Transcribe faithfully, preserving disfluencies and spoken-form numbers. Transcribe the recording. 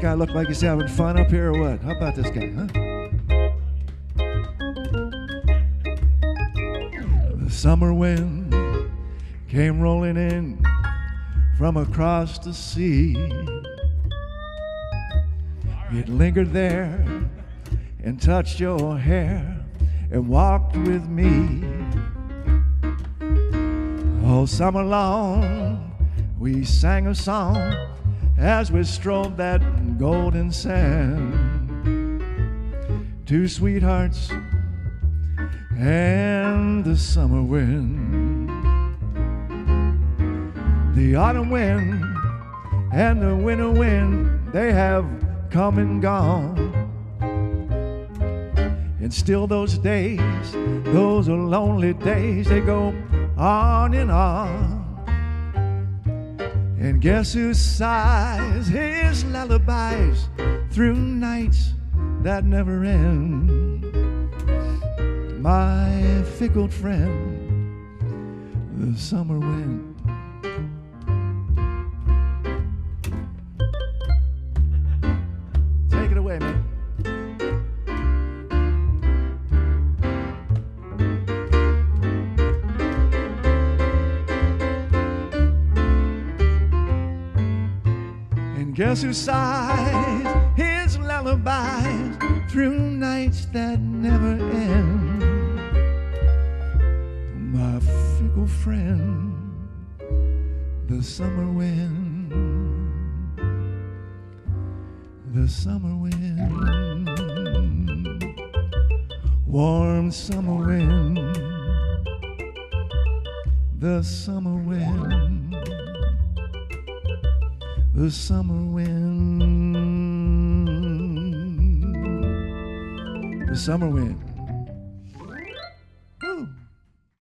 guy look like he's having fun up here or what? How about this guy, huh? The summer wind came rolling in from across the sea. It lingered there and touched your hair and walked with me. All summer long we sang a song as we strolled that golden sand. Two sweethearts and the summer wind. The autumn wind and the winter wind, they have come and gone. And still those days, those are lonely days, they go on and on. And guess who sighs his lullabies through nights that never end? My fickle friend, the summer wind. Take it away, man. Guess who sighs his lullabies through nights that never end? My fickle friend, the summer wind, the summer wind, warm summer wind, the summer wind, the summer wind, the summer wind.